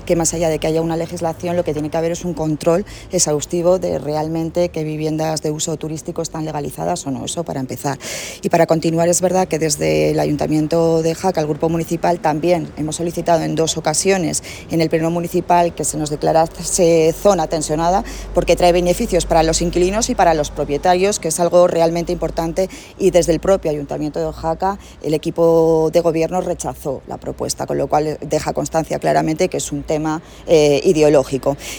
que más allá de que haya una legislación, lo que tiene que haber es un control exhaustivo de realmente qué viviendas de uso turístico están legalizadas o no, eso para empezar. Y para continuar, es verdad que desde el Ayuntamiento de Jaca, el Grupo Municipal, también hemos solicitado en 2 ocasiones en el Pleno Municipal que se nos declarase zona tensionada, porque trae beneficios para los inquilinos y para los propietarios, que es algo realmente importante, y desde el propio Ayuntamiento de Jaca el equipo de gobierno rechazó la propuesta, con lo cual deja constancia claramente que es un tema ideológico.